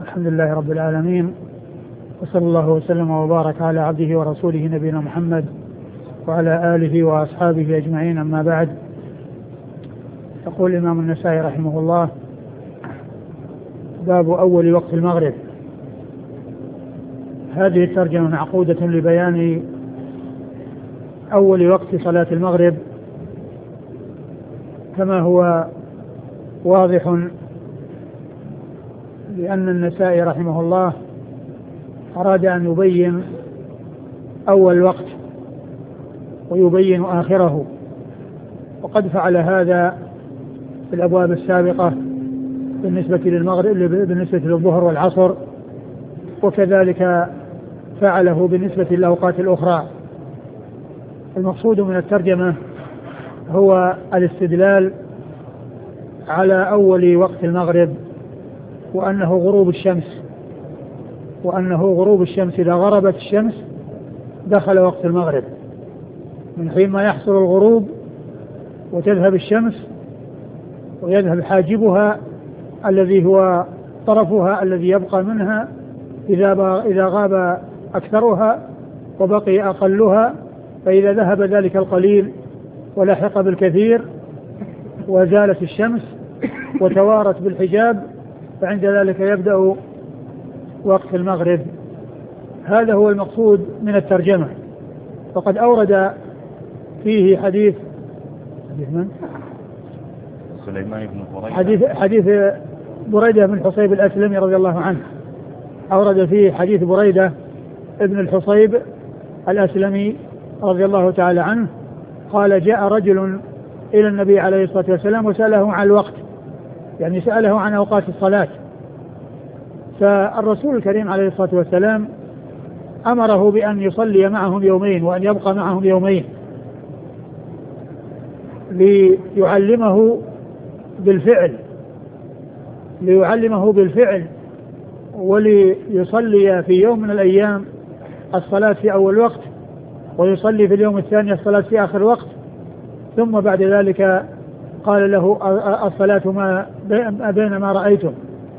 الحمد لله رب العالمين، وصلى الله وسلم وبارك على عبده ورسوله نبينا محمد وعلى آله وأصحابه أجمعين. أما بعد، يقول الإمام النسائي رحمه الله: باب أول وقت المغرب. هذه الترجمة معقودة لبيان أول وقت صلاة المغرب، كما هو واضح لأن النسائي رحمه الله أراد أن يبين أول وقت ويبين آخره، وقد فعل هذا في الأبواب السابقة بالنسبة للمغرب، بالنسبة للظهر والعصر، وكذلك فعله بالنسبة للأوقات الأخرى. المقصود من الترجمة هو الاستدلال على أول وقت المغرب، وأنه غروب الشمس إذا غربت الشمس دخل وقت المغرب، من حين ما يحصل الغروب وتذهب الشمس ويذهب حاجبها الذي هو طرفها الذي يبقى منها إذا غاب أكثرها وبقي أقلها، فإذا ذهب ذلك القليل ولحق بالكثير وزالت الشمس وتوارت بالحجاب، فعند ذلك يبدأ وقت المغرب. هذا هو المقصود من الترجمة. فقد أورد فيه حديث سليمان بن بريدة، حديث بريدة بن الحصيب الأسلمي رضي الله عنه. أورد فيه حديث بريدة ابن الحصيب الأسلمي رضي الله تعالى عنه قال: جاء رجل إلى النبي عليه الصلاة والسلام وسأله عن الوقت، يعني سأله عن أوقات الصلاة، فالرسول الكريم عليه الصلاة والسلام أمره بأن يصلي معهم يومين وأن يبقى معهم يومين ليعلمه بالفعل وليصلي في يوم من الأيام الصلاة في أول وقت، ويصلي في اليوم الثاني الصلاة في آخر وقت، ثم بعد ذلك قال له: الصلاة ما بين ما رأيتم.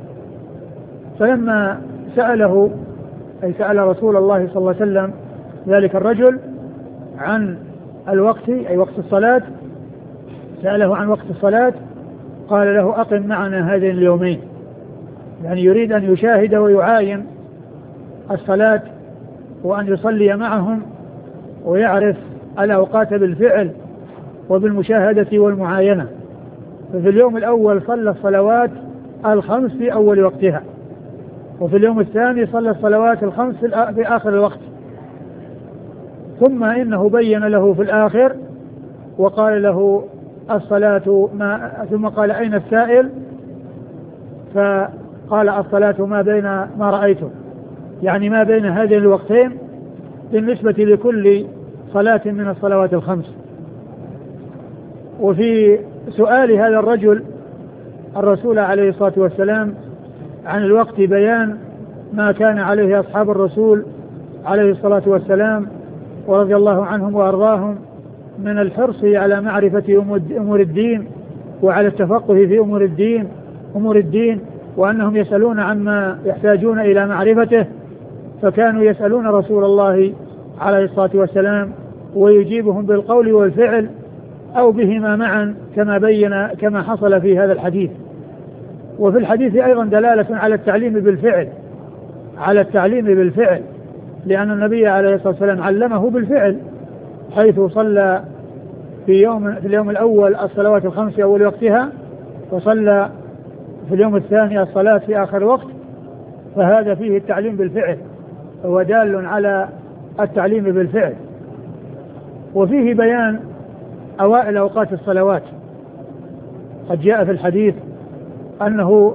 فلما سأله، أي سأل رسول الله صلى الله عليه وسلم ذلك الرجل عن الوقت، أي وقت الصلاة، سأله عن وقت الصلاة، قال له: أقم معنا هذين اليومين، يعني يريد أن يشاهد ويعاين الصلاة وأن يصلي معهم ويعرف الأوقات بالفعل وبالمشاهدة والمعاينة. ففي اليوم الأول صلى الصلوات الخمس في أول وقتها، وفي اليوم الثاني صلى الصلوات الخمس في آخر الوقت، ثم إنه بين له في الآخر وقال له: الصلاة ما، ثم قال: أين السائل؟ فقال: الصلاة ما بين ما رأيتم، يعني ما بين هذين الوقتين بالنسبة لكل صلاة من الصلوات الخمس. وفي سؤال هذا الرجل الرسول عليه الصلاة والسلام عن الوقت بيان ما كان عليه أصحاب الرسول عليه الصلاة والسلام ورضي الله عنهم وأرضاهم من الحرص على معرفة أمور الدين وعلى التفقه في أمور الدين، وأنهم يسألون عما يحتاجون إلى معرفته، فكانوا يسألون رسول الله عليه الصلاة والسلام ويجيبهم بالقول والفعل أو بهما معا، كما حصل في هذا الحديث. وفي الحديث أيضا دلالة على التعليم بالفعل، لأن النبي عليه الصلاة والسلام علمه بالفعل، حيث صلى في اليوم الأول الصلوات الخمس في أول وقتها، وصلى في اليوم الثاني الصلاة في آخر وقت، فهذا فيه التعليم بالفعل، هو دال على التعليم بالفعل. وفيه بيان أوائل أوقات الصلوات. قد جاء في الحديث أنه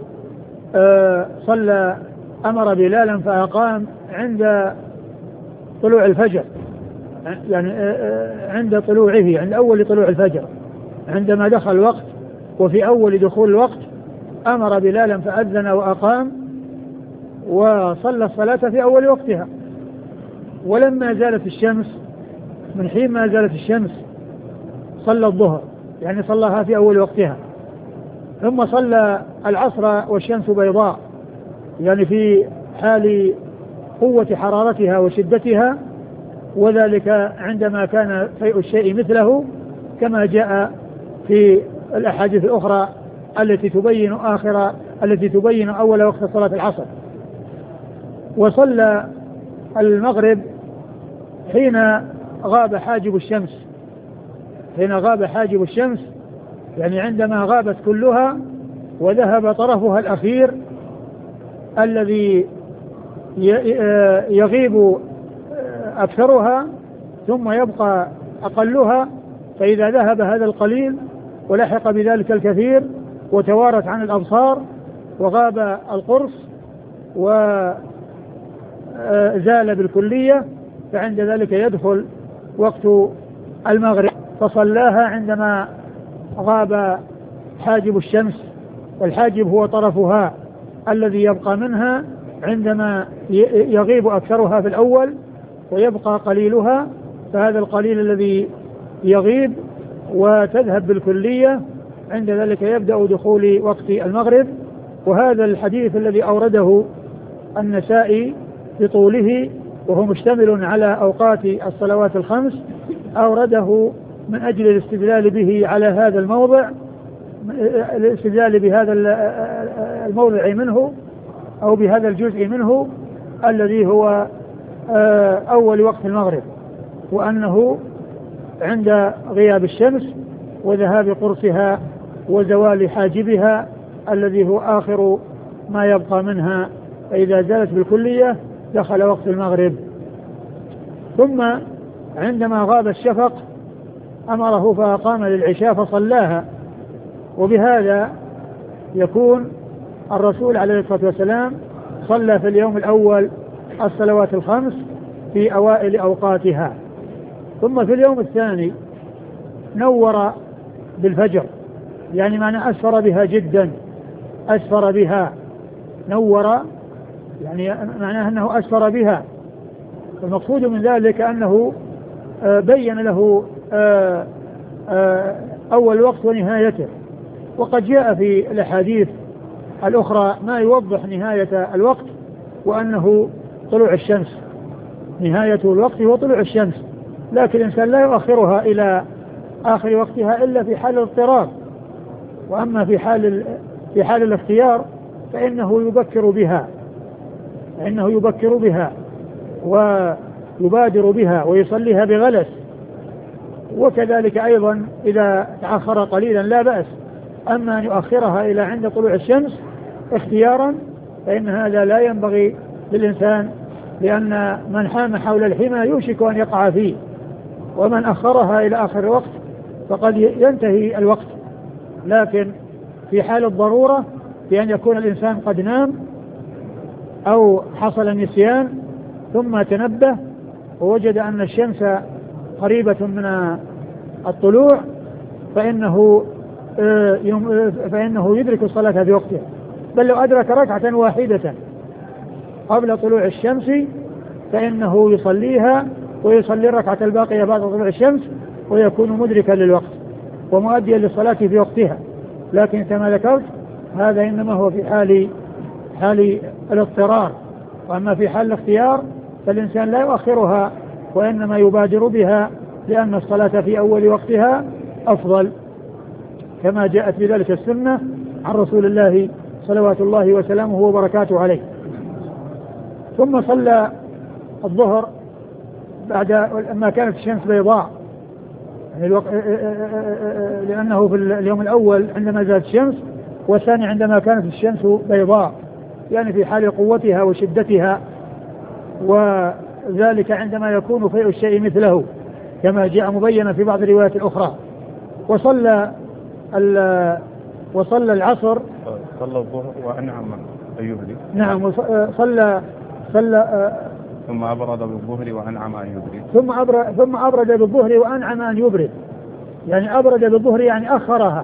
أمر بلالا فأقام عند طلوع الفجر، يعني عند طلوعه، عند أول طلوع الفجر، عندما دخل الوقت وفي أول دخول الوقت أمر بلالا فأذن وأقام وصلى الصلاة في أول وقتها. ولما زالت الشمس، من حين ما زالت الشمس صلى الظهر، يعني صلاها في أول وقتها، ثم صلى العصر والشمس بيضاء، يعني في حال قوة حرارتها وشدتها، وذلك عندما كان فيء الشيء مثله، كما جاء في الأحاديث الأخرى التي تبين أول وقت صلاة العصر. وصلى المغرب حين غاب حاجب الشمس، يعني عندما غابت كلها وذهب طرفها الأخير الذي يغيب أكثرها ثم يبقى أقلها، فإذا ذهب هذا القليل ولحق بذلك الكثير وتوارت عن الأبصار وغاب القرص وزال بالكلية، فعند ذلك يدخل وقت المغرب. فصلاها عندما غاب حاجب الشمس، والحاجب هو طرفها الذي يبقى منها عندما يغيب أكثرها في الأول ويبقى قليلها، فهذا القليل الذي يغيب وتذهب بالكلية عند ذلك يبدأ دخول وقت المغرب. وهذا الحديث الذي أورده النسائي بطوله وهو مشتمل على أوقات الصلوات الخمس، أورده من أجل الاستدلال به على هذا الموضع، الاستدلال بهذا الموضع منه أو بهذا الجزء منه الذي هو أول وقت المغرب، وأنه عند غياب الشمس وذهاب قرصها وزوال حاجبها الذي هو آخر ما يبقى منها، فإذا زالت بالكلية دخل وقت المغرب. ثم عندما غاب الشفق أمره فقام للعشاء فصلاها. وبهذا يكون الرسول عليه الصلاة والسلام صلى في اليوم الأول الصلوات الخمس في أوائل أوقاتها، ثم في اليوم الثاني نور بالفجر، يعني معنى أسفر بها جدا، أسفر بها، نور يعني معناه أنه أسفر بها. المقصود من ذلك أنه بين له أول وقت ونهايته. وقد جاء في الأحاديث الأخرى ما يوضح نهاية الوقت، وأنه طلوع الشمس، نهاية الوقت هو طلوع الشمس، لكن الإنسان لا يؤخرها إلى آخر وقتها إلا في حال الاضطرار. وأما في حال الاختيار فإنه يبكر بها ويبادر بها ويصليها بغلس. وكذلك أيضا إذا تأخر قليلا لا بأس، أما أن يؤخرها إلى عند طلوع الشمس اختيارا فإن هذا لا ينبغي للإنسان، لأن من حام حول الحمى يوشك أن يقع فيه، ومن أخرها إلى آخر الوقت فقد ينتهي الوقت. لكن في حال الضرورة بأن يكون الإنسان قد نام أو حصل النسيان ثم تنبه ووجد أن الشمس قريبة من الطلوع فإنه يدرك الصلاة في وقتها، بل لو أدرك ركعة واحدة قبل طلوع الشمس فإنه يصليها ويصلي الركعة الباقية بعد طلوع الشمس ويكون مدركا للوقت ومؤديا للصلاة في وقتها. لكن كما ذكرت هذا إنما هو في حال الاضطرار، وأما في حال الاختيار فالإنسان لا يؤخرها وإنما يبادر بها، لأن الصلاة في أول وقتها أفضل، كما جاءت بذلك السنة عن رسول الله صلوات الله وسلامه وبركاته عليه. ثم صلى الظهر بعد ما كانت الشمس بيضاء، يعني لأنه في اليوم الأول عندما زالت الشمس، والثاني عندما كانت الشمس بيضاء، يعني في حال قوتها وشدتها، وذلك عندما يكون فيء الشيء مثله كما جاء مبينا في بعض الروايات الأخرى. وصلى العصر، صلى الظهر وأنعم أن يبرد. نعم، صلى ثم أبرد بالظهر وأنعم أن يبرد. ثم أبرد بالظهر وأنعم أن يبرد، يعني أبرد بالظهر يعني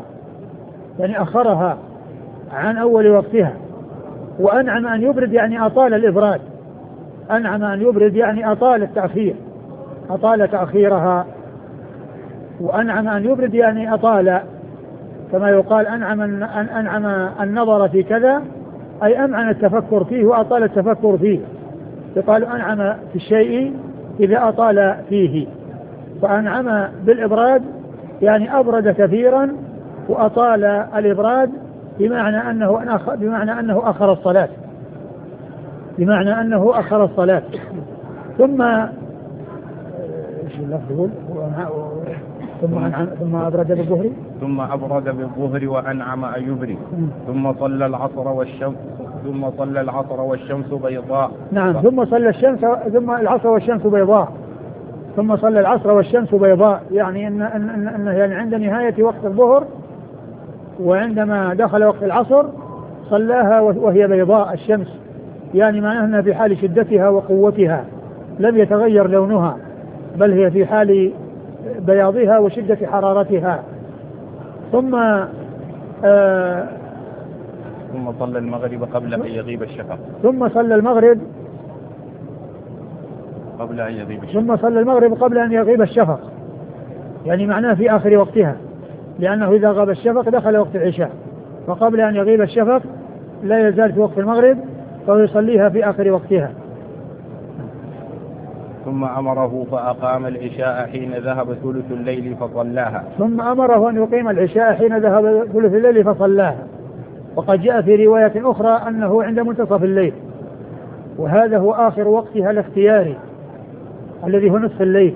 أخرها عن أول وقتها، وأنعم أن يبرد يعني أطال الإبراد، أنعم أن يبرد يعني أطال تأخيرها، وأنعم أن يبرد يعني أطال، كما يقال أنعم النظر في كذا أي أمعن التفكر فيه وأطال التفكر فيه. يقال أنعم في الشيء إذا أطال فيه، فأنعم بالإبراد يعني أبرد كثيرا وأطال الإبراد بمعنى أنه أخر الصلاة، بمعنى أنه أخر الصلاة. ثم ثم أبرد بالظهر، ثم أبرد بالظهر وأنعم أن يبرد، ثم صلى العصر والشمس بيضاء. نعم، ثم صلى العصر والشمس بيضاء، ثم صلى العصر والشمس بيضاء، يعني أن يعني عند نهاية وقت الظهر وعندما دخل وقت العصر صلاها وهي بيضاء الشمس، يعني معناه أنها في حال شدتها وقوتها لم يتغير لونها، بل هي في حال بياضها وشدة حرارتها. ثم صلى المغرب قبل أن يغيب الشفق. ثم صلى المغرب قبل أن يغيب الشفق، يعني معناه في آخر وقتها، لأنه إذا غاب الشفق دخل وقت العشاء، وقبل أن يغيب الشفق لا يزال في وقت المغرب فهو يصليها في آخر وقتها. ثم أمره فأقام العشاء حين ذهب ثلث الليل فصلاها. ثم أمره أن يقيم العشاء حين ذهب ثلث الليل فصلاها. وقد جاء في رواية أخرى أنه عند منتصف الليل، وهذا هو آخر وقتها الاختياري الذي هو نصف الليل.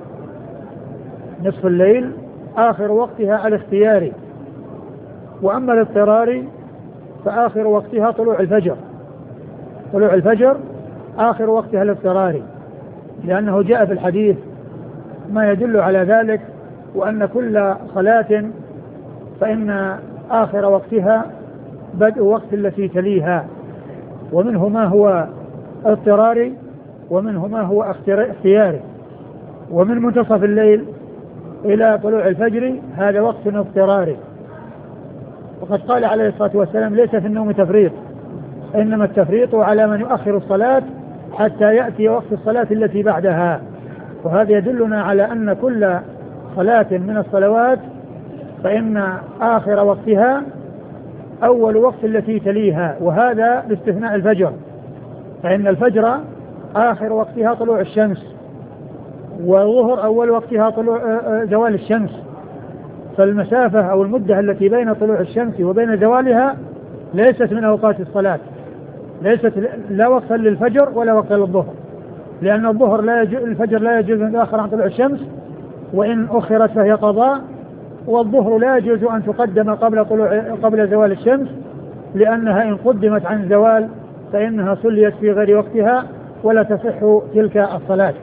نصف الليل آخر وقتها الاختياري. وأما الاضطراري فآخر وقتها طلوع الفجر. طلوع الفجر آخر وقتها الاضطراري، لأنه جاء في الحديث ما يدل على ذلك، وأن كل صلاة فإن آخر وقتها بدء وقت التي تليها، ومنه ما هو اضطراري ومنه ما هو اختياري. ومن منتصف الليل إلى طلوع الفجر هذا وقت اضطراري. وقد قال عليه الصلاة والسلام ليس في النوم تفريط، إنما التفريط على من يؤخر الصلاة حتى يأتي وقت الصلاة التي بعدها. وهذا يدلنا على أن كل صلاة من الصلوات فإن آخر وقتها أول وقت التي تليها، وهذا باستثناء الفجر، فإن الفجر آخر وقتها طلوع الشمس، والظهر أول وقتها طلوع زوال الشمس. فالمسافة أو المدة التي بين طلوع الشمس وبين زوالها ليست من أوقات الصلاة، ليست لا وقتا للفجر ولا وقتا للظهر، لأن الفجر لا يجوز أن يؤخر عن طلوع الشمس، وإن أخرت فهي قضاء. والظهر لا يجوز أن تقدم قبل زوال الشمس، لأنها إن قدمت عن الزوال فإنها صليت في غير وقتها ولا تصح تلك الصلاة.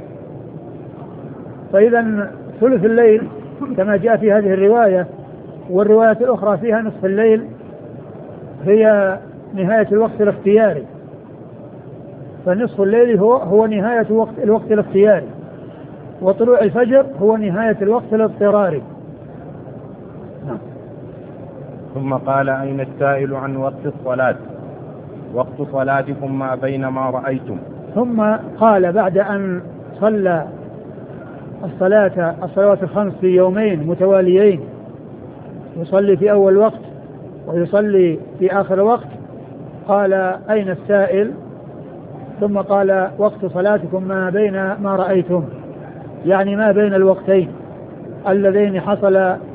فإذا ثلث الليل كما جاء في هذه الرواية، والرواية الأخرى فيها نصف الليل، هي نهاية الوقت الاختياري. فنصف الليل هو نهاية الوقت الاختياري، وطلوع الفجر هو نهاية الوقت الاضطراري. ثم قال: أين السائل عن وقت الصلاة؟ وقت صلاتكم ما بين ما رأيتم. ثم قال بعد أن صلى الصلوات الخمس في يومين متواليين، يصلي في أول وقت ويصلي في آخر وقت، قال: أين السائل؟ ثم قال: وقت صلاتكم ما بين ما رأيتم، يعني ما بين الوقتين اللذين حصل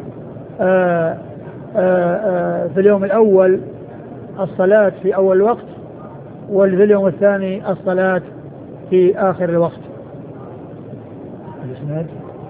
في اليوم الأول الصلاة في أول وقت، وفي اليوم الثاني الصلاة في آخر الوقت. الإسناد